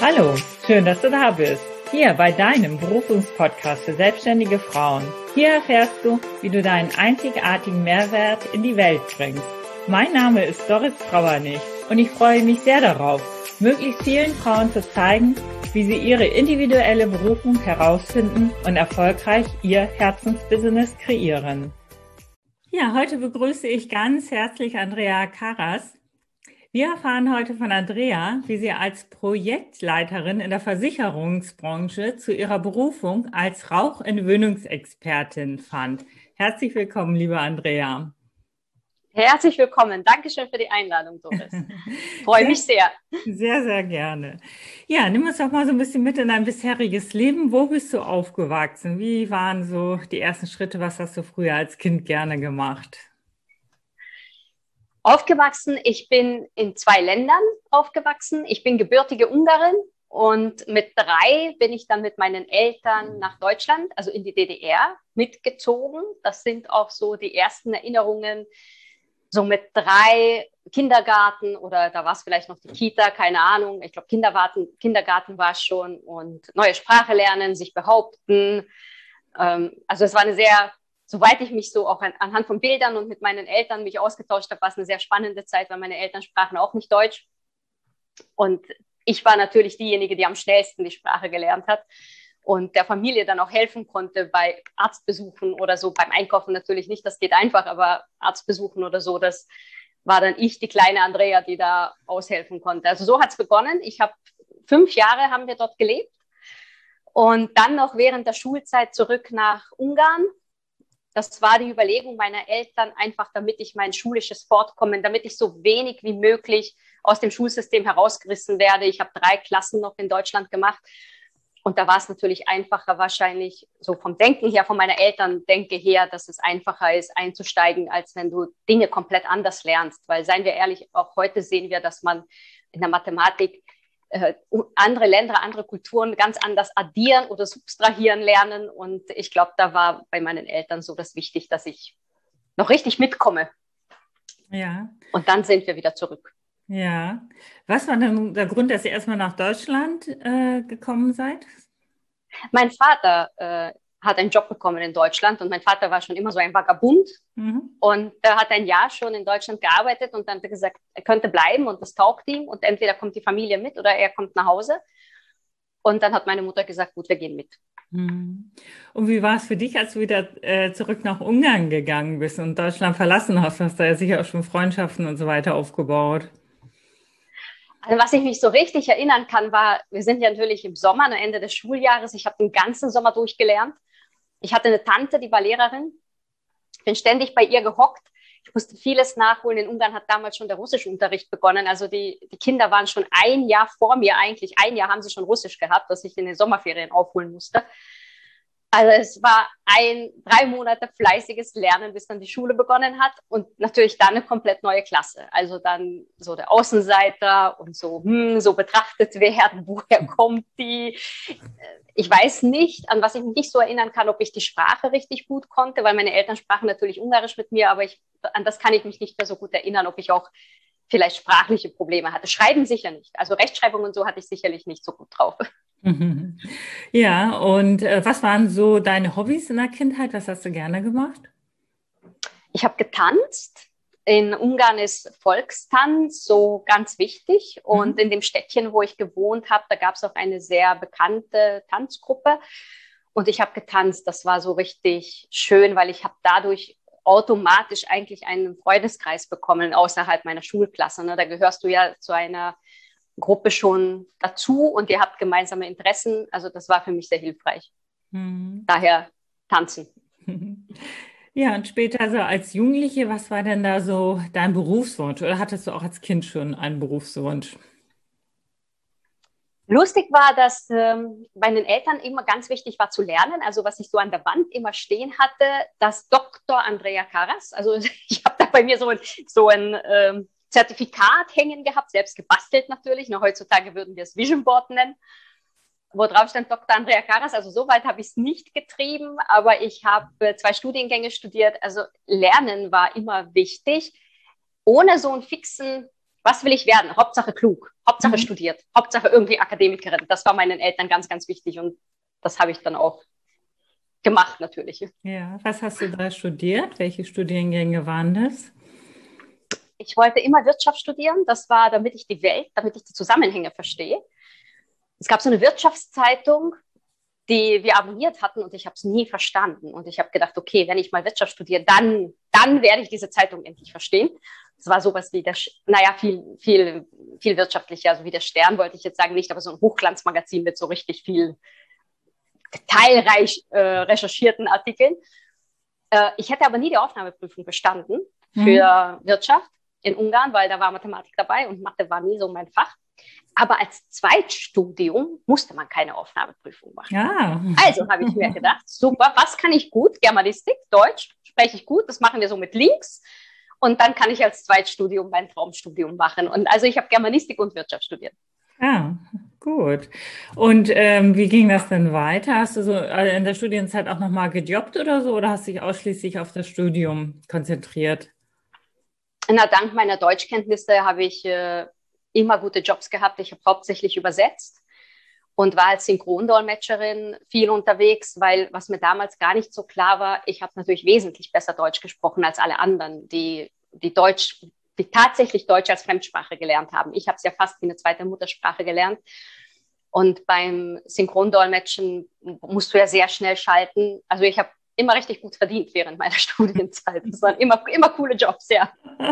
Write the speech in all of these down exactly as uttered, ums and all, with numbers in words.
Hallo, schön, dass du da bist. Hier bei deinem Berufungspodcast für selbstständige Frauen. Hier erfährst du, wie du deinen einzigartigen Mehrwert in die Welt bringst. Mein Name ist Doris Trauernig und ich freue mich sehr darauf, möglichst vielen Frauen zu zeigen, wie sie ihre individuelle Berufung herausfinden und erfolgreich ihr Herzensbusiness kreieren. Ja, heute begrüße ich ganz herzlich Andrea Karas. Wir erfahren heute von Andrea, wie sie als Projektleiterin in der Versicherungsbranche zu ihrer Berufung als Rauchentwöhnungsexpertin fand. Herzlich willkommen, liebe Andrea. Herzlich willkommen. Dankeschön für die Einladung, Doris. Freue mich sehr. Sehr, sehr gerne. Ja, nimm uns doch mal so ein bisschen mit in dein bisheriges Leben. Wo bist du aufgewachsen? Wie waren so die ersten Schritte? Was hast du früher als Kind gerne gemacht? Aufgewachsen, ich bin in zwei Ländern aufgewachsen. Ich bin gebürtige Ungarin und mit drei bin ich dann mit meinen Eltern nach Deutschland, also in die D D R, mitgezogen. Das sind auch so die ersten Erinnerungen, so mit drei Kindergarten oder da war es vielleicht noch die Kita, keine Ahnung. Ich glaube, Kindergarten, Kindergarten war es schon und neue Sprache lernen, sich behaupten. Ähm, also es war eine sehr... Soweit ich mich so auch an, anhand von Bildern und mit meinen Eltern mich ausgetauscht habe, war es eine sehr spannende Zeit, weil meine Eltern sprachen auch nicht Deutsch. Und ich war natürlich diejenige, die am schnellsten die Sprache gelernt hat und der Familie dann auch helfen konnte bei Arztbesuchen oder so. Beim Einkaufen natürlich nicht, das geht einfach, aber Arztbesuchen oder so, das war dann ich, die kleine Andrea, die da aushelfen konnte. Also so hat es begonnen. Ich habe fünf Jahre haben wir dort gelebt und dann noch während der Schulzeit zurück nach Ungarn. Das war die Überlegung meiner Eltern, einfach damit ich mein schulisches Fortkommen, damit ich so wenig wie möglich aus dem Schulsystem herausgerissen werde. Ich habe drei Klassen noch in Deutschland gemacht und da war es natürlich einfacher wahrscheinlich, so vom Denken her, von meiner Elterndenke her, dass es einfacher ist, einzusteigen, als wenn du Dinge komplett anders lernst. Weil, seien wir ehrlich, auch heute sehen wir, dass man in der Mathematik Äh, andere Länder, andere Kulturen ganz anders addieren oder subtrahieren lernen. Und ich glaube, da war bei meinen Eltern so das wichtig, dass ich noch richtig mitkomme. Ja. Und dann sind wir wieder zurück. Ja. Was war denn der Grund, dass ihr erstmal nach Deutschland äh, gekommen seid? Mein Vater äh, hat einen Job bekommen in Deutschland und mein Vater war schon immer so ein Vagabund. Mhm. Und er hat ein Jahr schon in Deutschland gearbeitet und dann hat er gesagt, er könnte bleiben und das taugt ihm und entweder kommt die Familie mit oder er kommt nach Hause. Und dann hat meine Mutter gesagt, gut, wir gehen mit. Mhm. Und wie war es für dich, als du wieder äh, zurück nach Ungarn gegangen bist und Deutschland verlassen hast? Du hast da ja sicher auch schon Freundschaften und so weiter aufgebaut. Also was ich mich so richtig erinnern kann, war, wir sind ja natürlich im Sommer, am Ende des Schuljahres. Ich habe den ganzen Sommer durchgelernt. Ich hatte eine Tante, die war Lehrerin. Ich bin ständig bei ihr gehockt. Ich musste vieles nachholen. In Ungarn hat damals schon der Russischunterricht begonnen. Also die, die Kinder waren schon ein Jahr vor mir eigentlich. Ein Jahr haben sie schon Russisch gehabt, das ich in den Sommerferien aufholen musste. Also es war ein drei Monate fleißiges Lernen, bis dann die Schule begonnen hat und natürlich dann eine komplett neue Klasse. Also dann so der Außenseiter und so, hm, so betrachtet werden, woher kommt die? Ich weiß nicht, an was ich mich nicht so erinnern kann, ob ich die Sprache richtig gut konnte, weil meine Eltern sprachen natürlich Ungarisch mit mir, aber ich, an das kann ich mich nicht mehr so gut erinnern, ob ich auch vielleicht sprachliche Probleme hatte. Schreiben sicher nicht. Also Rechtschreibung und so hatte ich sicherlich nicht so gut drauf. Ja, und äh, was waren so deine Hobbys in der Kindheit? Was hast du gerne gemacht? Ich habe getanzt. In Ungarn ist Volkstanz so ganz wichtig. Und mhm. in dem Städtchen, wo ich gewohnt habe, da gab es auch eine sehr bekannte Tanzgruppe. Und ich habe getanzt. Das war so richtig schön, weil ich habe dadurch automatisch eigentlich einen Freundeskreis bekommen außerhalb meiner Schulklasse. Ne? Da gehörst du ja zu einer Gruppe schon dazu und ihr habt gemeinsame Interessen. Also das war für mich sehr hilfreich. Mhm. Daher tanzen. Ja, und später so als Jugendliche, was war denn da so dein Berufswunsch? Oder hattest du auch als Kind schon einen Berufswunsch? Lustig war, dass ähm, meinen Eltern immer ganz wichtig war zu lernen. Also was ich so an der Wand immer stehen hatte, das Doktor Andrea Karas. Also ich habe da bei mir so ein, so ein ähm, Zertifikat hängen gehabt, selbst gebastelt natürlich. Noch heutzutage würden wir es Vision Board nennen, wo drauf stand Doktor Andrea Karas. Also so weit habe ich es nicht getrieben, aber ich habe zwei Studiengänge studiert. Also Lernen war immer wichtig. Ohne so einen fixen was will ich werden? Hauptsache klug, Hauptsache Mhm. studiert, Hauptsache irgendwie Akademikerin. Das war meinen Eltern ganz, ganz wichtig und das habe ich dann auch gemacht natürlich. Ja, was hast du da studiert? Welche Studiengänge waren das? Ich wollte immer Wirtschaft studieren. Das war, damit ich die Welt, damit ich die Zusammenhänge verstehe. Es gab so eine Wirtschaftszeitung, die wir abonniert hatten und ich habe es nie verstanden. Und ich habe gedacht, okay, wenn ich mal Wirtschaft studiere, dann, dann werde ich diese Zeitung endlich verstehen. Es war sowas wie der, naja, viel, viel, viel wirtschaftlicher, also wie der Stern wollte ich jetzt sagen, nicht, aber so ein Hochglanzmagazin mit so richtig viel detailreich äh, recherchierten Artikeln. Äh, ich hätte aber nie die Aufnahmeprüfung bestanden für Mhm. Wirtschaft in Ungarn, weil da war Mathematik dabei und Mathe war nie so mein Fach. Aber als Zweitstudium musste man keine Aufnahmeprüfung machen. Ja. Also habe ich mir gedacht, super, was kann ich gut? Germanistik, Deutsch spreche ich gut, das machen wir so mit Links. Und dann kann ich als Zweitstudium mein Traumstudium machen. Und also ich habe Germanistik und Wirtschaft studiert. Ja, gut. Und ähm, wie ging das denn weiter? Hast du so äh, in der Studienzeit auch nochmal gejobbt oder so oder hast du dich ausschließlich auf das Studium konzentriert? Na, dank meiner Deutschkenntnisse habe ich äh, immer gute Jobs gehabt. Ich habe hauptsächlich übersetzt und war als Synchrondolmetscherin viel unterwegs, weil was mir damals gar nicht so klar war, ich habe natürlich wesentlich besser Deutsch gesprochen als alle anderen, die, die Deutsch, die tatsächlich Deutsch als Fremdsprache gelernt haben. Ich habe es ja fast wie eine zweite Muttersprache gelernt. Und beim Synchrondolmetschen musst du ja sehr schnell schalten. Also ich habe immer richtig gut verdient während meiner Studienzeit. Das waren immer, immer coole Jobs, ja.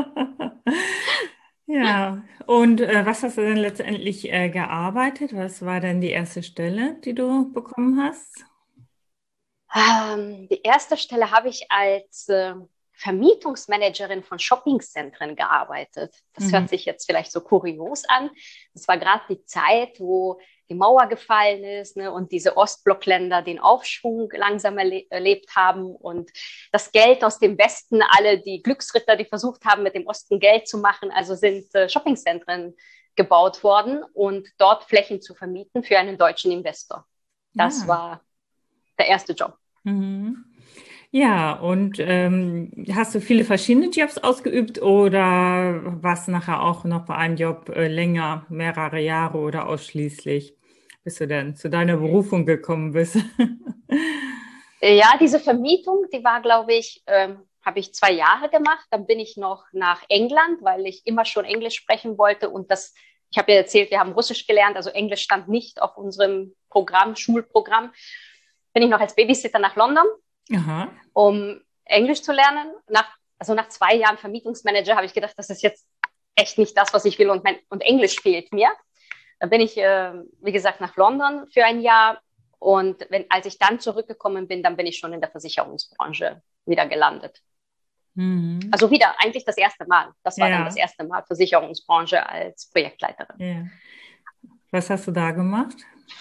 Ja, und äh, was hast du denn letztendlich äh, gearbeitet? Was war denn die erste Stelle, die du bekommen hast? Ähm, die erste Stelle habe ich als äh, Vermietungsmanagerin von Shoppingzentren gearbeitet. Das hört Mhm. sich jetzt vielleicht so kurios an. Das war gerade die Zeit, wo die Mauer gefallen ist, ne, und diese Ostblockländer den Aufschwung langsam erle erlebt haben und das Geld aus dem Westen, alle die Glücksritter, die versucht haben, mit dem Osten Geld zu machen, also sind äh, Shoppingzentren gebaut worden und dort Flächen zu vermieten für einen deutschen Investor. Das Ja. war der erste Job. Mhm. Ja, und ähm, hast du viele verschiedene Jobs ausgeübt oder warst du nachher auch noch bei einem Job äh, länger, mehrere Jahre oder ausschließlich, bis du dann zu deiner Berufung gekommen bist? Ja, diese Vermietung, die war, glaube ich, ähm, habe ich zwei Jahre gemacht. Dann bin ich noch nach England, weil ich immer schon Englisch sprechen wollte. Und das, ich habe ja erzählt, wir haben Russisch gelernt, also Englisch stand nicht auf unserem Programm, Schulprogramm. Bin ich noch als Babysitter nach London, Aha. um Englisch zu lernen. Nach, also nach zwei Jahren Vermietungsmanager habe ich gedacht, das ist jetzt echt nicht das, was ich will und, mein, und Englisch fehlt mir. Dann bin ich, äh, wie gesagt, nach London für ein Jahr. Und wenn, als ich dann zurückgekommen bin, dann bin ich schon in der Versicherungsbranche wieder gelandet. Mhm. Also wieder eigentlich das erste Mal. Das war dann das Ja, erste Mal Versicherungsbranche als Projektleiterin. ja. Was hast du da gemacht?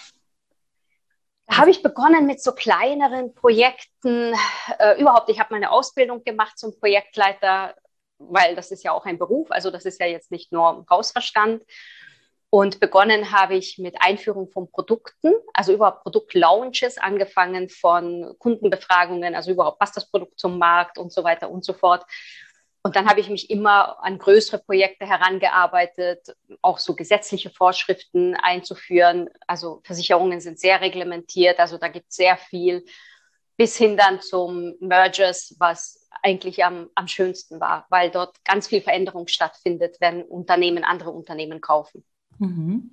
Da Was? habe ich begonnen mit so kleineren Projekten. Äh, überhaupt, ich habe meine Ausbildung gemacht zum Projektleiter, weil das ist ja auch ein Beruf. Also das ist ja jetzt nicht nur Hausverstand. Und begonnen habe ich mit Einführung von Produkten, also überhaupt Produktlaunches, angefangen von Kundenbefragungen, also überhaupt passt das Produkt zum Markt und so weiter und so fort. Und dann habe ich mich immer an größere Projekte herangearbeitet, auch so gesetzliche Vorschriften einzuführen. Also Versicherungen sind sehr reglementiert, also da gibt es sehr viel, bis hin dann zum Mergers, was eigentlich am, am schönsten war, weil dort ganz viel Veränderung stattfindet, wenn Unternehmen andere Unternehmen kaufen. Mhm.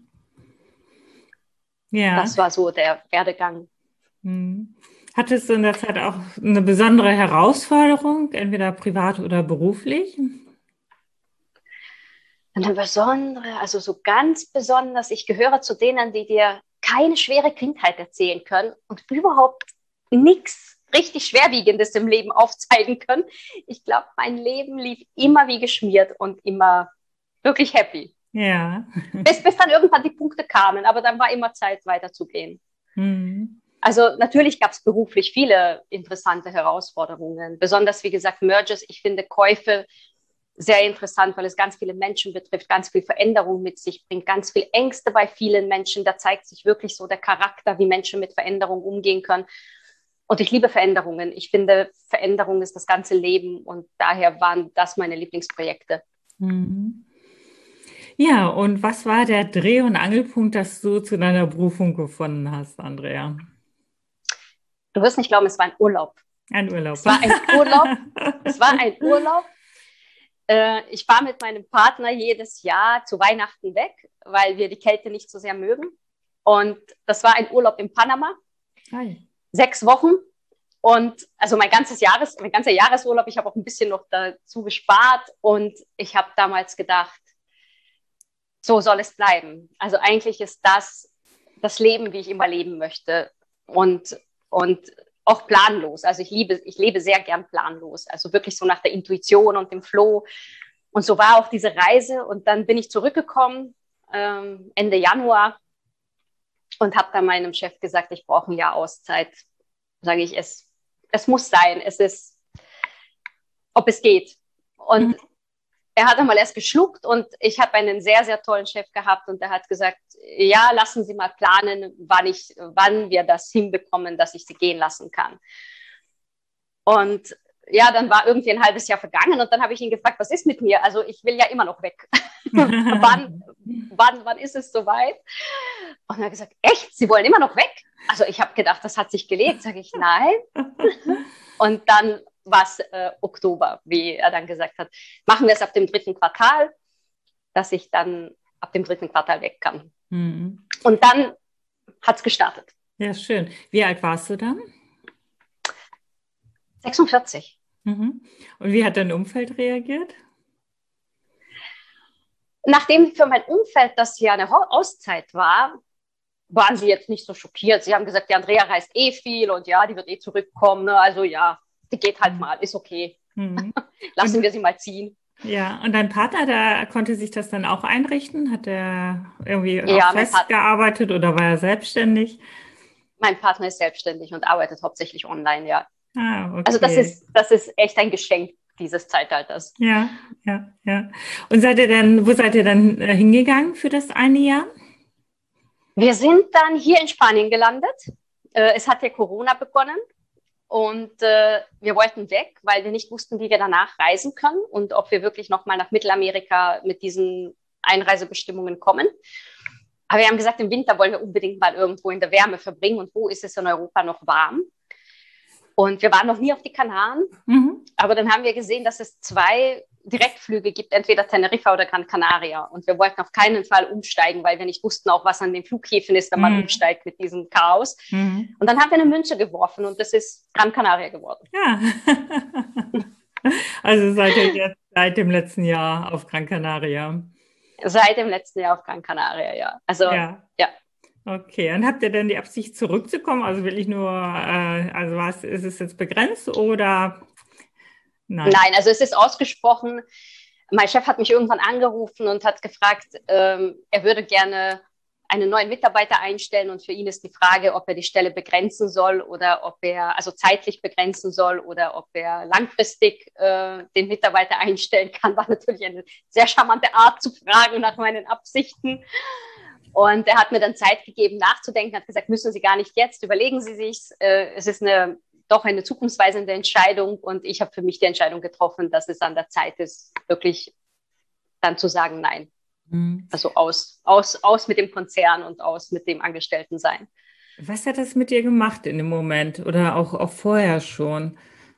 Ja. Das war so der Werdegang. Mhm. Hattest du in der Zeit auch eine besondere Herausforderung, entweder privat oder beruflich? Eine besondere, also so ganz besonders, ich gehöre zu denen, die dir keine schwere Kindheit erzählen können und überhaupt nichts richtig Schwerwiegendes im Leben aufzeigen können. Ich glaube, mein Leben lief immer wie geschmiert und immer wirklich happy. Ja. Bis, bis dann irgendwann die Punkte kamen, aber dann war immer Zeit, weiterzugehen. Mhm. Also natürlich gab es beruflich viele interessante Herausforderungen, besonders wie gesagt Mergers. Ich finde Käufe sehr interessant, weil es ganz viele Menschen betrifft, ganz viel Veränderung mit sich bringt, ganz viel Ängste bei vielen Menschen. Da zeigt sich wirklich so der Charakter, wie Menschen mit Veränderung umgehen können. Und ich liebe Veränderungen. Ich finde, Veränderung ist das ganze Leben und daher waren das meine Lieblingsprojekte. Mhm. Ja, und was war der Dreh- und Angelpunkt, dass du zu deiner Berufung gefunden hast, Andrea? Du wirst nicht glauben, es war ein Urlaub. Ein Urlaub. Es war ein Urlaub. Es war ein Urlaub. Äh, ich war mit meinem Partner jedes Jahr zu Weihnachten weg, weil wir die Kälte nicht so sehr mögen. Und das war ein Urlaub in Panama. Hi. Sechs Wochen. Und also mein ganzes Jahres, mein ganzer Jahresurlaub, ich habe auch ein bisschen noch dazu gespart. Und ich habe damals gedacht, so soll es bleiben. Also eigentlich ist das das Leben, wie ich immer leben möchte. Und, und auch planlos. Also ich liebe, ich lebe sehr gern planlos. Also wirklich so nach der Intuition und dem Flow. Und so war auch diese Reise. Und dann bin ich zurückgekommen, ähm, Ende Januar, und habe dann meinem Chef gesagt, ich brauche ein Jahr Auszeit. Sage ich, es, es muss sein. Es ist, ob es geht. Und mhm. er hat einmal erst geschluckt und ich habe einen sehr, sehr tollen Chef gehabt und der hat gesagt, ja, lassen Sie mal planen, wann, ich, wann wir das hinbekommen, dass ich Sie gehen lassen kann. Und ja, dann war irgendwie ein halbes Jahr vergangen und dann habe ich ihn gefragt, was ist mit mir? Also ich will ja immer noch weg. wann, wann, wann ist es soweit? Und er hat gesagt, echt? Sie wollen immer noch weg? Also ich habe gedacht, das hat sich gelegt. Sage ich, nein. Und dann war es äh, Oktober, wie er dann gesagt hat, machen wir es ab dem dritten Quartal, dass ich dann ab dem dritten Quartal weg kann. Mhm. Und dann hat es gestartet. Ja, schön. Wie alt warst du dann? sechsundvierzig. Mhm. Und wie hat dein Umfeld reagiert? Nachdem für mein Umfeld das ja eine Auszeit war, waren sie jetzt nicht so schockiert. Sie haben gesagt, die Andrea reist eh viel und ja, die wird eh zurückkommen. Ne? Also ja, die geht halt mal, ist okay. Mhm. Lassen und, wir sie mal ziehen. Ja, und dein Partner, der konnte sich das dann auch einrichten? Hat er irgendwie ja, auch festgearbeitet oder war er selbstständig? Mein Partner ist selbstständig und arbeitet hauptsächlich online, ja. Ah, okay. Also das ist, das ist echt ein Geschenk dieses Zeitalters. Ja, ja, ja. Und seid ihr dann, wo seid ihr dann äh, hingegangen für das eine Jahr? Wir sind dann hier in Spanien gelandet. Äh, es hat ja Corona begonnen und äh, wir wollten weg, weil wir nicht wussten, wie wir danach reisen können und ob wir wirklich nochmal nach Mittelamerika mit diesen Einreisebestimmungen kommen. Aber wir haben gesagt, im Winter wollen wir unbedingt mal irgendwo in der Wärme verbringen und wo ist es in Europa noch warm? Und wir waren noch nie auf die Kanaren, mhm. aber dann haben wir gesehen, dass es zwei Direktflüge gibt, entweder Teneriffa oder Gran Canaria. Und wir wollten auf keinen Fall umsteigen, weil wir nicht wussten auch, was an den Flughäfen ist, wenn man mhm. umsteigt mit diesem Chaos. Mhm. Und dann haben wir eine Münze geworfen und das ist Gran Canaria geworden. Ja, also seid ihr jetzt seit dem letzten Jahr auf Gran Canaria? Seit dem letzten Jahr auf Gran Canaria, ja. Also, ja. ja. Okay, und habt ihr denn die Absicht zurückzukommen? Also will ich nur, äh, also was, ist es jetzt begrenzt oder? Nein. Nein, also es ist ausgesprochen. Mein Chef hat mich irgendwann angerufen und hat gefragt, ähm, er würde gerne einen neuen Mitarbeiter einstellen und für ihn ist die Frage, ob er die Stelle begrenzen soll oder ob er, also zeitlich begrenzen soll oder ob er langfristig äh, den Mitarbeiter einstellen kann, war natürlich eine sehr charmante Art zu fragen nach meinen Absichten. Und er hat mir dann Zeit gegeben, nachzudenken, hat gesagt, müssen Sie gar nicht jetzt, überlegen Sie sich, äh, es ist eine, doch eine zukunftsweisende Entscheidung und ich habe für mich die Entscheidung getroffen, dass es an der Zeit ist, wirklich dann zu sagen, nein. Mhm. Also aus, aus, aus mit dem Konzern und aus mit dem Angestelltensein. Was hat das mit dir gemacht in dem Moment oder auch, auch vorher schon?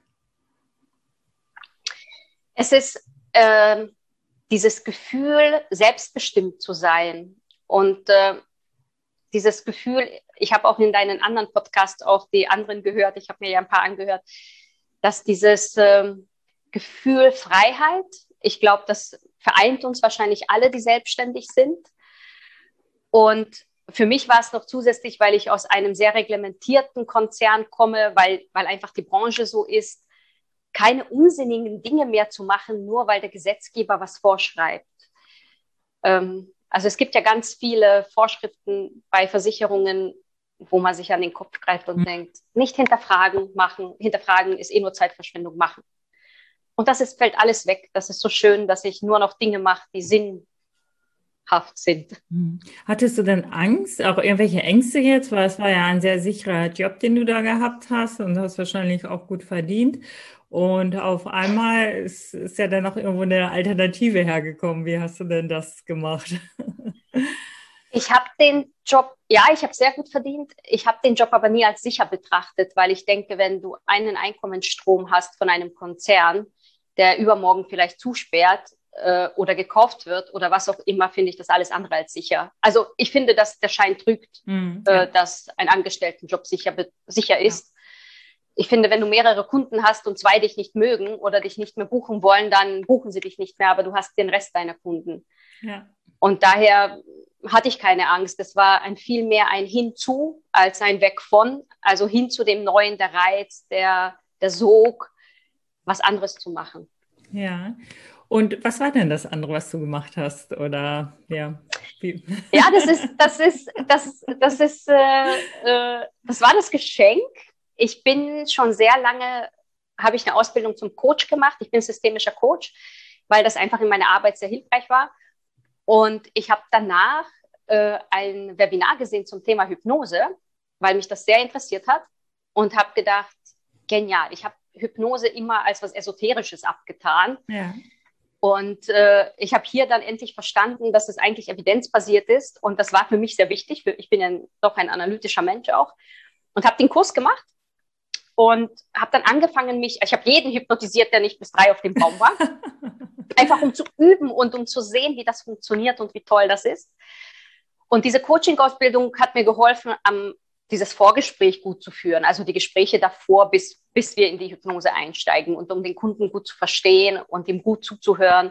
Es ist äh, dieses Gefühl, selbstbestimmt zu sein. Und äh, dieses Gefühl, ich habe auch in deinen anderen Podcasts auch die anderen gehört, ich habe mir ja ein paar angehört, dass dieses äh, Gefühl Freiheit, ich glaube, das vereint uns wahrscheinlich alle, die selbstständig sind. Und für mich war es noch zusätzlich, weil ich aus einem sehr reglementierten Konzern komme, weil, weil einfach die Branche so ist, keine unsinnigen Dinge mehr zu machen, nur weil der Gesetzgeber was vorschreibt. Ähm, Also es gibt ja ganz viele Vorschriften bei Versicherungen, wo man sich an den Kopf greift und mhm. denkt, nicht hinterfragen, machen. Hinterfragen ist eh nur Zeitverschwendung, machen. Und das ist, fällt alles weg. Das ist so schön, dass ich nur noch Dinge mache, die Sinn vorteilhaft sind. Hm. Hattest du denn Angst, auch irgendwelche Ängste jetzt? Weil es war ja ein sehr sicherer Job, den du da gehabt hast und hast wahrscheinlich auch gut verdient. Und auf einmal ist, ist ja dann noch irgendwo eine Alternative hergekommen. Wie hast du denn das gemacht? Ich habe den Job, ja, ich habe sehr gut verdient. Ich habe den Job aber nie als sicher betrachtet, weil ich denke, wenn du einen Einkommensstrom hast von einem Konzern, der übermorgen vielleicht zusperrt äh, oder gekauft wird oder was auch immer, finde ich das alles andere als sicher. Also ich finde, dass der Schein trügt, Hm, äh, ja, dass ein Angestelltenjob sicher, be- sicher ja, ist. Ich finde, wenn du mehrere Kunden hast und zwei dich nicht mögen oder dich nicht mehr buchen wollen, dann buchen sie dich nicht mehr, aber du hast den Rest deiner Kunden. ja, Und daher hatte ich keine Angst. Es war ein viel mehr ein Hinzu als ein Weg von, also hin zu dem Neuen, der Reiz, der, der Sog, was anderes zu machen. ja. Und was war denn das andere, was du gemacht hast? Oder ja, wie? Ja, das ist, das ist, das, das ist, äh, äh, das war das Geschenk. Ich bin schon sehr lange, habe ich eine Ausbildung zum Coach gemacht. Ich bin systemischer Coach, weil das einfach in meiner Arbeit sehr hilfreich war. Und ich habe danach äh, ein Webinar gesehen zum Thema Hypnose, weil mich das sehr interessiert hat und habe gedacht, genial. Ich habe Hypnose immer als was Esoterisches abgetan. Ja. Und äh, ich habe hier dann endlich verstanden, dass es eigentlich evidenzbasiert ist. Und das war für mich sehr wichtig. Für, ich bin ja doch ein analytischer Mensch auch. Und habe den Kurs gemacht und habe dann angefangen, mich, ich habe jeden hypnotisiert, der nicht bis drei auf dem Baum war. Einfach um zu üben und um zu sehen, wie das funktioniert und wie toll das ist. Und diese Coaching-Ausbildung hat mir geholfen, am, dieses Vorgespräch gut zu führen, also die Gespräche davor, bis, bis wir in die Hypnose einsteigen und um den Kunden gut zu verstehen und ihm gut zuzuhören.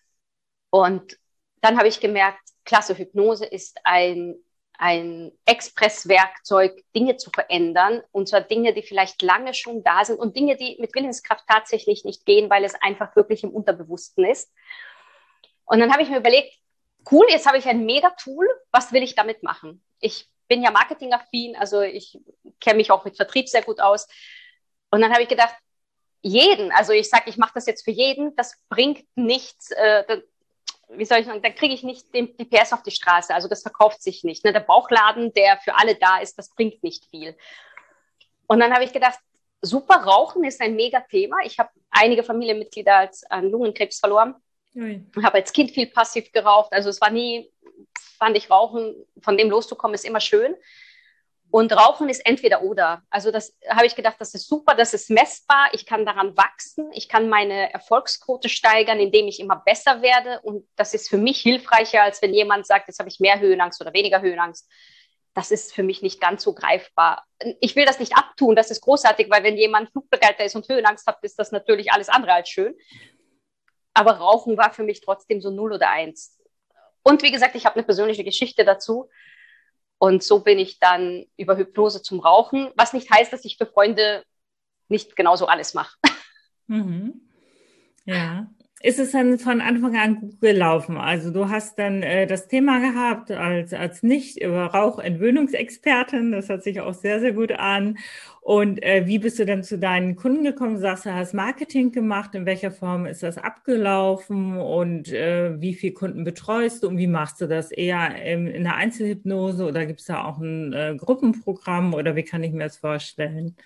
Und dann habe ich gemerkt, klasse, Hypnose ist ein, ein Expresswerkzeug, Dinge zu verändern, und zwar Dinge, die vielleicht lange schon da sind und Dinge, die mit Willenskraft tatsächlich nicht gehen, weil es einfach wirklich im Unterbewussten ist. Und dann habe ich mir überlegt, cool, jetzt habe ich ein Mega-Tool, was will ich damit machen? Ich bin ja marketingaffin, also ich kenne mich auch mit Vertrieb sehr gut aus. Und dann habe ich gedacht, jeden, also ich sage, ich mache das jetzt für jeden, das bringt nichts, äh, wie soll ich sagen, da kriege ich nicht den, die P S auf die Straße, also das verkauft sich nicht. Ne? Der Bauchladen, der für alle da ist, das bringt nicht viel. Und dann habe ich gedacht, super, Rauchen ist ein Mega-Thema. Ich habe einige Familienmitglieder als, an Lungenkrebs verloren. Ui. Ich habe als Kind viel passiv geraucht, also es war nie, fand ich, Rauchen, von dem loszukommen, ist immer schön. Und Rauchen ist entweder oder. Also das habe ich gedacht, das ist super, das ist messbar, ich kann daran wachsen, ich kann meine Erfolgsquote steigern, indem ich immer besser werde. Und das ist für mich hilfreicher, als wenn jemand sagt, jetzt habe ich mehr Höhenangst oder weniger Höhenangst. Das ist für mich nicht ganz so greifbar. Ich will das nicht abtun, das ist großartig, weil wenn jemand Flugbegleiter ist und Höhenangst hat, ist das natürlich alles andere als schön. Aber Rauchen war für mich trotzdem so null oder eins. Und wie gesagt, ich habe eine persönliche Geschichte dazu. Und so bin ich dann über Hypnose zum Rauchen, was nicht heißt, dass ich für Freunde nicht genauso alles mache. Mhm. Ja. Ist es dann von Anfang an gut gelaufen? Also du hast dann äh, das Thema gehabt als, als Nicht-Rauchentwöhnungsexpertin. Das hört sich auch sehr, sehr gut an. Und äh, wie bist du dann zu deinen Kunden gekommen? Du sagst, du hast Marketing gemacht. In welcher Form ist das abgelaufen? Und äh, wie viele Kunden betreust du? Und wie machst du das? Eher in, in der Einzelhypnose oder gibt es da auch ein äh, Gruppenprogramm? Oder wie kann ich mir das vorstellen?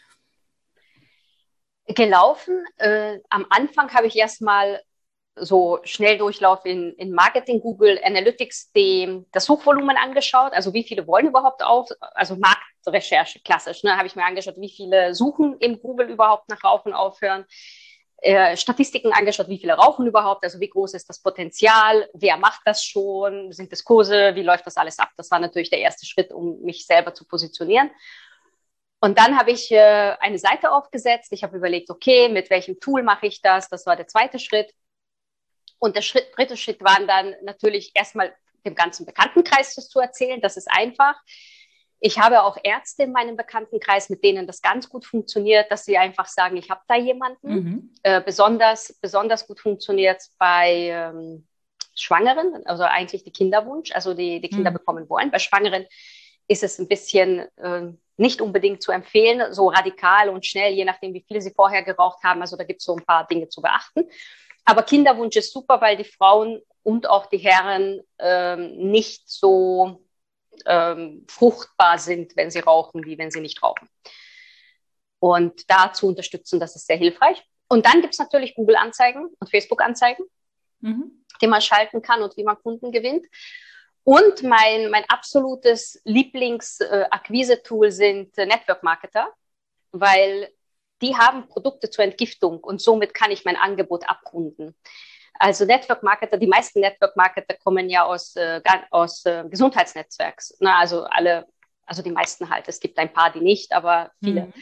Gelaufen. Äh, am Anfang habe ich erstmal so Schnelldurchlauf in, in Marketing, Google Analytics, die, das Suchvolumen angeschaut. Also wie viele wollen überhaupt auf, also Marktrecherche, klassisch, ne, habe ich mir angeschaut, wie viele suchen in Google überhaupt nach Rauchen aufhören. Äh, Statistiken angeschaut, wie viele rauchen überhaupt, also wie groß ist das Potenzial, wer macht das schon, sind das Kurse, wie läuft das alles ab? Das war natürlich der erste Schritt, um mich selber zu positionieren. Und dann habe ich äh, eine Seite aufgesetzt. Ich habe überlegt, okay, mit welchem Tool mache ich das? Das war der zweite Schritt. Und der Schritt, dritte Schritt war dann natürlich erstmal dem ganzen Bekanntenkreis das zu erzählen. Das ist einfach. Ich habe auch Ärzte in meinem Bekanntenkreis, mit denen das ganz gut funktioniert, dass sie einfach sagen, ich habe da jemanden. Mhm. Äh, besonders, besonders gut funktioniert es bei ähm, Schwangeren, also eigentlich die Kinderwunsch, also die, die Kinder Mhm. bekommen wollen. Bei Schwangeren ist es ein bisschen äh, nicht unbedingt zu empfehlen, so radikal und schnell, je nachdem, wie viele sie vorher geraucht haben. Also da gibt es so ein paar Dinge zu beachten. Aber Kinderwunsch ist super, weil die Frauen und auch die Herren ähm, nicht so ähm, fruchtbar sind, wenn sie rauchen, wie wenn sie nicht rauchen. Und da zu unterstützen, das ist sehr hilfreich. Und dann gibt es natürlich Google-Anzeigen und Facebook-Anzeigen, mhm. die man schalten kann und wie man Kunden gewinnt. Und mein, mein absolutes Lieblings-Akquise-Tool sind Network-Marketer, weil die haben Produkte zur Entgiftung und somit kann ich mein Angebot abrunden. Also Network-Marketer, die meisten Network-Marketer kommen ja aus, äh, aus äh, Gesundheitsnetzwerks. Na, also alle, also die meisten halt. Es gibt ein paar, die nicht, aber viele. Mhm.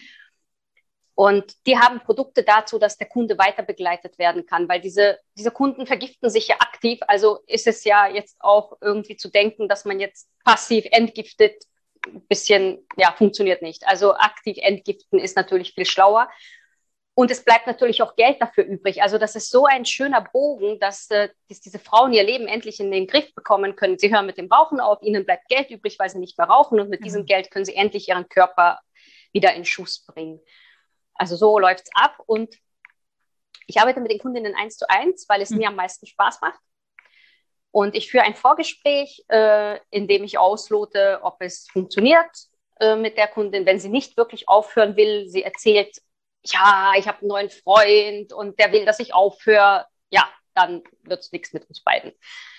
Und die haben Produkte dazu, dass der Kunde weiter begleitet werden kann, weil diese, diese Kunden vergiften sich ja aktiv. Also ist es ja jetzt auch irgendwie zu denken, dass man jetzt passiv entgiftet, ein bisschen, ja, funktioniert nicht. Also aktiv entgiften ist natürlich viel schlauer. Und es bleibt natürlich auch Geld dafür übrig. Also das ist so ein schöner Bogen, dass, äh, dass diese Frauen ihr Leben endlich in den Griff bekommen können. Sie hören mit dem Rauchen auf, ihnen bleibt Geld übrig, weil sie nicht mehr rauchen. Und mit mhm. diesem Geld können sie endlich ihren Körper wieder in Schuss bringen. Also so läuft's ab. Und ich arbeite mit den Kundinnen eins zu eins, weil es mhm. mir am meisten Spaß macht. Und ich führe ein Vorgespräch, äh, in dem ich auslote, ob es funktioniert äh, mit der Kundin. Wenn sie nicht wirklich aufhören will, sie erzählt, ja, ich habe einen neuen Freund und der will, dass ich aufhöre, ja, dann wird es nichts mit uns beiden.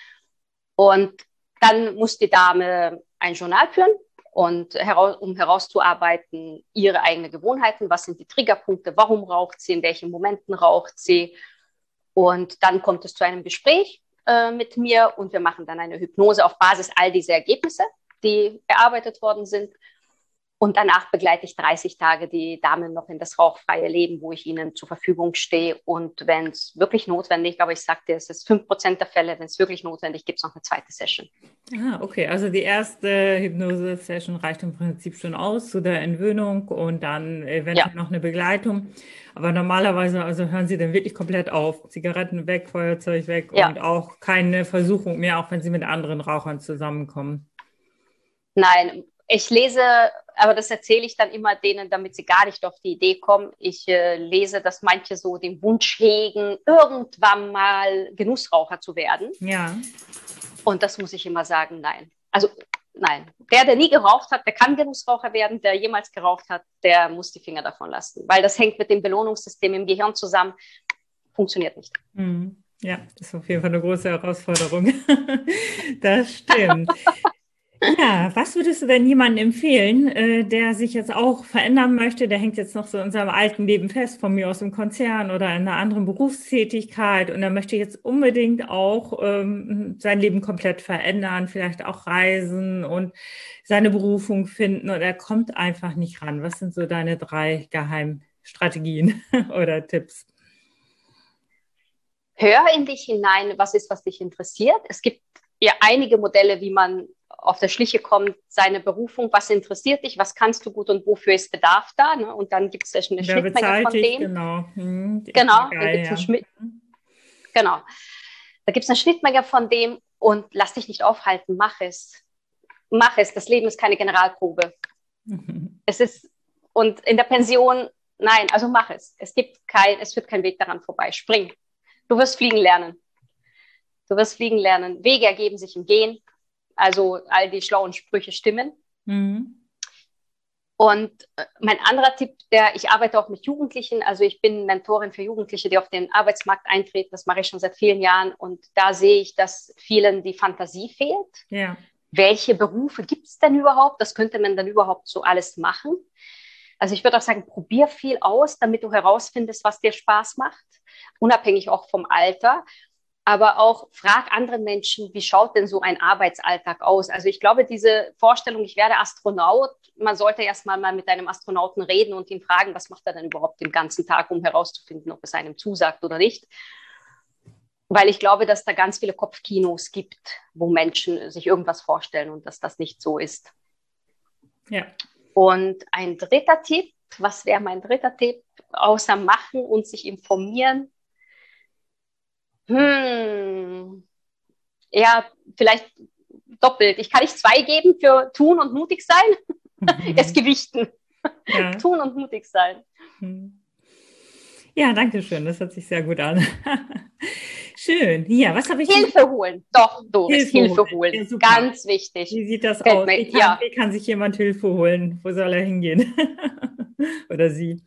Und dann muss die Dame ein Journal führen, und heraus, um herauszuarbeiten, ihre eigenen Gewohnheiten, was sind die Triggerpunkte, warum raucht sie, in welchen Momenten raucht sie. Und dann kommt es zu einem Gespräch äh, mit mir und wir machen dann eine Hypnose auf Basis all dieser Ergebnisse, die erarbeitet worden sind. Und danach begleite ich dreißig Tage die Damen noch in das rauchfreie Leben, wo ich ihnen zur Verfügung stehe. Und wenn es wirklich notwendig, aber ich sagte, es ist fünf Prozent der Fälle, wenn es wirklich notwendig gibt, es noch eine zweite Session. Ah, okay. Also die erste Hypnose-Session reicht im Prinzip schon aus zu der Entwöhnung und dann eventuell ja. noch eine Begleitung. Aber normalerweise also hören Sie dann wirklich komplett auf. Zigaretten weg, Feuerzeug weg ja. und auch keine Versuchung mehr, auch wenn Sie mit anderen Rauchern zusammenkommen. Nein, ich lese, aber das erzähle ich dann immer denen, damit sie gar nicht auf die Idee kommen. Ich äh, lese, dass manche so den Wunsch hegen, irgendwann mal Genussraucher zu werden. Ja. Und das muss ich immer sagen, nein. Also nein. Der, der nie geraucht hat, der kann Genussraucher werden. Der jemals geraucht hat, der muss die Finger davon lassen. Weil das hängt mit dem Belohnungssystem im Gehirn zusammen. Funktioniert nicht. Mhm. Ja, das ist auf jeden Fall eine große Herausforderung. Das stimmt. Ja, was würdest du denn jemandem empfehlen, äh, der sich jetzt auch verändern möchte? Der hängt jetzt noch so in seinem alten Leben fest, von mir aus im Konzern oder in einer anderen Berufstätigkeit und er möchte jetzt unbedingt auch ähm, sein Leben komplett verändern, vielleicht auch reisen und seine Berufung finden und er kommt einfach nicht ran. Was sind so deine drei Geheimstrategien oder Tipps? Hör in dich hinein, was ist, was dich interessiert. Es gibt ja einige Modelle, wie man auf der Schliche kommt, seine Berufung, was interessiert dich, was kannst du gut und wofür ist Bedarf da, ne? Und dann gibt es eine Wer Schnittmenge von dich, dem. Genau, hm, genau, geil, dann gibt's ja. eine Schmidt- genau. Da gibt es eine Schnittmenge von dem und lass dich nicht aufhalten, mach es. Mach es, das Leben ist keine Generalprobe. Mhm. Es ist, und in der Pension, nein, also mach es. Es gibt kein, es führt kein Weg daran vorbei. Spring. Du wirst fliegen lernen. Du wirst fliegen lernen. Wege ergeben sich im Gehen. Also all die schlauen Sprüche stimmen. Mhm. Und mein anderer Tipp, der, ich arbeite auch mit Jugendlichen, also ich bin Mentorin für Jugendliche, die auf den Arbeitsmarkt eintreten. Das mache ich schon seit vielen Jahren und da sehe ich, dass vielen die Fantasie fehlt. Ja. Welche Berufe gibt es denn überhaupt? Das könnte man dann überhaupt so alles machen. Also ich würde auch sagen, probier viel aus, damit du herausfindest, was dir Spaß macht, unabhängig auch vom Alter. Aber auch frag andere Menschen, wie schaut denn so ein Arbeitsalltag aus? Also ich glaube, diese Vorstellung, ich werde Astronaut, man sollte erst mal, mal mit einem Astronauten reden und ihn fragen, was macht er denn überhaupt den ganzen Tag, um herauszufinden, ob es einem zusagt oder nicht. Weil ich glaube, dass da ganz viele Kopfkinos gibt, wo Menschen sich irgendwas vorstellen und dass das nicht so ist. Ja. Und ein dritter Tipp, was wäre mein dritter Tipp? Außer machen und sich informieren. Hm, ja, vielleicht doppelt. Ich kann nicht zwei geben für tun und mutig sein. Mhm. Es gewichten. Ja. Tun und mutig sein. Ja, danke schön. Das hört sich sehr gut an. Schön. Ja, was habe ich? Hilfe holen. Doch, Doris, Hilfe Hilfe holen. holen. Ja, super. Ganz wichtig. Wie sieht das Fällt aus? mir, Wie kann, ja. wie kann sich jemand Hilfe holen? Wo soll er hingehen? Oder sie?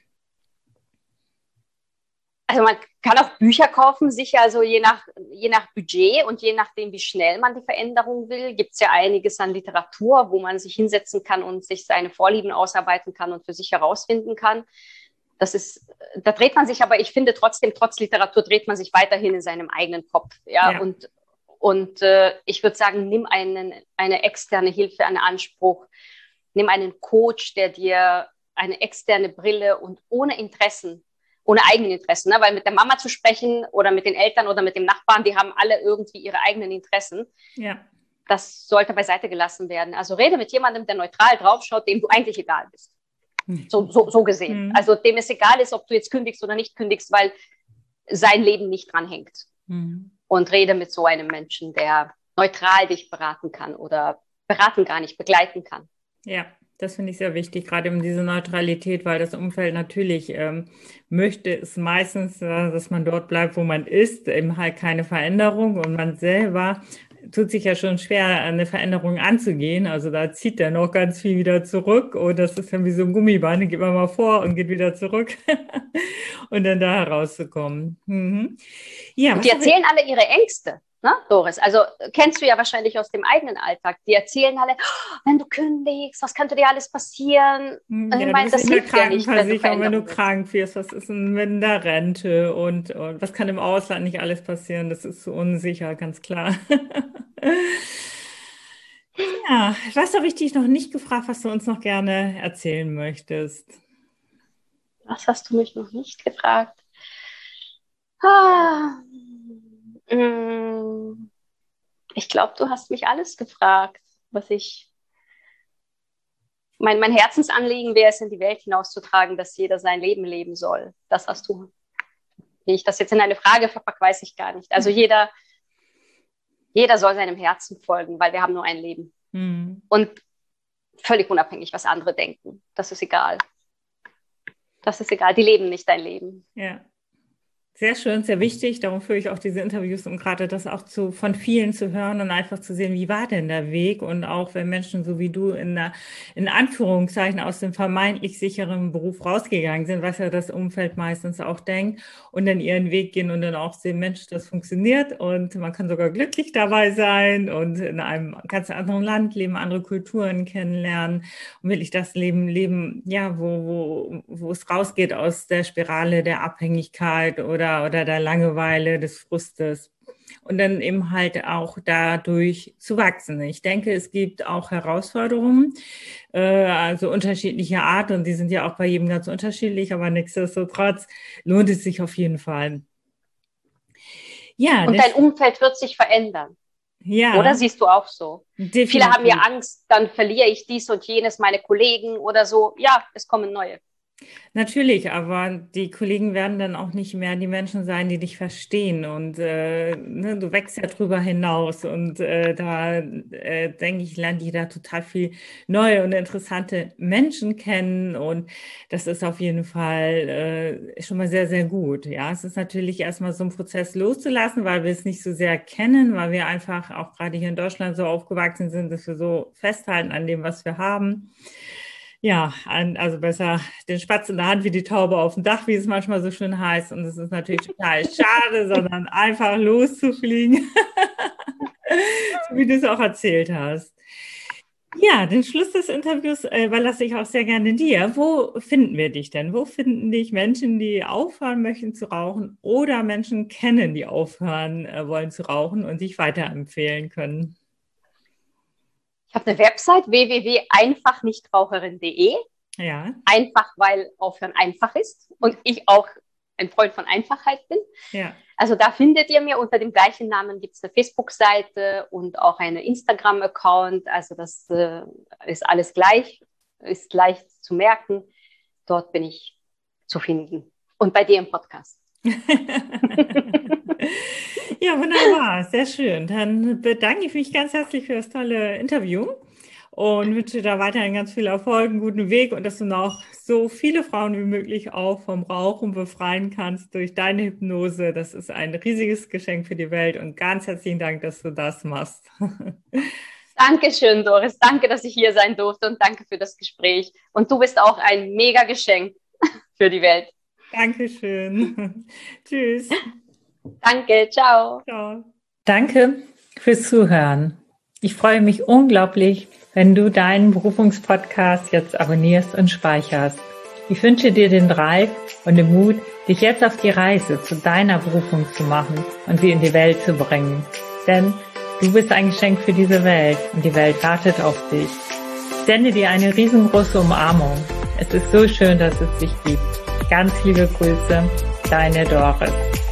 Also man kann auch Bücher kaufen, sicher, also je nach, je nach Budget und je nachdem, wie schnell man die Veränderung will, gibt es ja einiges an Literatur, wo man sich hinsetzen kann und sich seine Vorlieben ausarbeiten kann und für sich herausfinden kann. Das ist, da dreht man sich, aber ich finde trotzdem, trotz Literatur dreht man sich weiterhin in seinem eigenen Kopf. Ja, Ja. und, und äh, ich würde sagen, nimm einen, eine externe Hilfe, einen Anspruch, nimm einen Coach, der dir eine externe Brille und ohne Interessen, ohne eigenen Interessen, ne? Weil mit der Mama zu sprechen oder mit den Eltern oder mit dem Nachbarn, die haben alle irgendwie ihre eigenen Interessen. Ja. Das sollte beiseite gelassen werden. Also rede mit jemandem, der neutral draufschaut, dem du eigentlich egal bist. So, so, so gesehen. Mhm. Also dem es egal ist, ob du jetzt kündigst oder nicht kündigst, weil sein Leben nicht dran hängt. Mhm. Und rede mit so einem Menschen, der neutral dich beraten kann oder beraten gar nicht, begleiten kann. Ja, das finde ich sehr wichtig, gerade um diese Neutralität, weil das Umfeld natürlich ähm, möchte es meistens, äh, dass man dort bleibt, wo man ist, eben halt keine Veränderung und man selber tut sich ja schon schwer, eine Veränderung anzugehen. Also da zieht er noch ganz viel wieder zurück und das ist dann wie so ein Gummiband, den geht man mal vor und geht wieder zurück und dann da herauszukommen. Mhm. Ja, Und die was habe ich? erzählen alle ihre Ängste, ne, Doris? Also kennst du ja wahrscheinlich aus dem eigenen Alltag. Die erzählen alle, oh, wenn du kündigst, was könnte dir alles passieren? Hm, Und ja, ich du meine, bist das in der hilft ja nicht, wenn du Krankenversicherung, wenn du Veränderung willst. krank wirst, was ist denn mit der Rente und, und was kann im Ausland nicht alles passieren? Das ist so unsicher, ganz klar. Ja, was habe ich dich noch nicht gefragt, was du uns noch gerne erzählen möchtest? Was hast du mich noch nicht gefragt? Ah, mm, ich glaube, du hast mich alles gefragt, was ich. Mein, mein Herzensanliegen wäre es, in die Welt hinauszutragen, dass jeder sein Leben leben soll. Das hast du. Wie ich das jetzt in eine Frage verpacke, weiß ich gar nicht. Also jeder, jeder soll seinem Herzen folgen, weil wir haben nur ein Leben. Hm. Und völlig unabhängig, was andere denken. Das ist egal. Das ist egal. Die leben nicht dein Leben. Ja. Sehr schön, sehr wichtig. Darum führe ich auch diese Interviews, um gerade das auch zu, von vielen zu hören und einfach zu sehen, wie war denn der Weg? Und auch wenn Menschen so wie du in der, in Anführungszeichen aus dem vermeintlich sicheren Beruf rausgegangen sind, was ja das Umfeld meistens auch denkt, und dann ihren Weg gehen und dann auch sehen, Mensch, das funktioniert und man kann sogar glücklich dabei sein und in einem ganz anderen Land leben, andere Kulturen kennenlernen und wirklich das Leben leben, ja, wo, wo, wo es rausgeht aus der Spirale der Abhängigkeit oder oder der Langeweile, des Frustes und dann eben halt auch dadurch zu wachsen. Ich denke, es gibt auch Herausforderungen, äh, also unterschiedlicher Art und die sind ja auch bei jedem ganz unterschiedlich, aber nichtsdestotrotz lohnt es sich auf jeden Fall. Ja, Und dein Umfeld wird sich verändern. Ja, oder siehst du auch so? definitiv. Viele haben ja Angst, dann verliere ich dies und jenes, meine Kollegen oder so. Ja, es kommen neue. Natürlich, aber die Kollegen werden dann auch nicht mehr die Menschen sein, die dich verstehen. Und äh, ne, du wächst ja drüber hinaus. Und äh, da äh, denke ich, lernt jeder total viel neue und interessante Menschen kennen. Und das ist auf jeden Fall äh, schon mal sehr, sehr gut. Ja, es ist natürlich erstmal so ein Prozess loszulassen, weil wir es nicht so sehr kennen, weil wir einfach auch gerade hier in Deutschland so aufgewachsen sind, dass wir so festhalten an dem, was wir haben. Ja, also besser den Spatz in der Hand wie die Taube auf dem Dach, wie es manchmal so schön heißt. Und es ist natürlich total schade, sondern einfach loszufliegen, so wie du es auch erzählt hast. Ja, den Schluss des Interviews äh, überlasse ich auch sehr gerne dir. Wo finden wir dich denn? Wo finden dich Menschen, die aufhören möchten zu rauchen oder Menschen kennen, die aufhören äh, wollen zu rauchen und dich weiterempfehlen können? Ich habe eine Website w w w punkt einfach nichtraucherin punkt de. Ja. Einfach, weil Aufhören einfach ist und ich auch ein Freund von Einfachheit bin. Ja. Also da findet ihr mir unter dem gleichen Namen, gibt es eine Facebook-Seite und auch einen Instagram-Account. Also das äh, ist alles gleich, ist leicht zu merken. Dort bin ich zu finden. Und bei dir im Podcast. Ja, wunderbar, sehr schön. Dann bedanke ich mich ganz herzlich für das tolle Interview und wünsche dir da weiterhin ganz viel Erfolg, einen guten Weg und dass du noch so viele Frauen wie möglich auch vom Rauchen befreien kannst durch deine Hypnose. Das ist ein riesiges Geschenk für die Welt und ganz herzlichen Dank, dass du das machst. Dankeschön, Doris. Danke, dass ich hier sein durfte und danke für das Gespräch. Und du bist auch ein mega Geschenk für die Welt. Dankeschön. Tschüss. Danke, ciao. Ciao. Danke fürs Zuhören. Ich freue mich unglaublich, wenn du deinen Berufungspodcast jetzt abonnierst und speicherst. Ich wünsche dir den Drive und den Mut, dich jetzt auf die Reise zu deiner Berufung zu machen und sie in die Welt zu bringen. Denn du bist ein Geschenk für diese Welt und die Welt wartet auf dich. Ich sende dir eine riesengroße Umarmung. Es ist so schön, dass es dich gibt. Ganz liebe Grüße, deine Doris.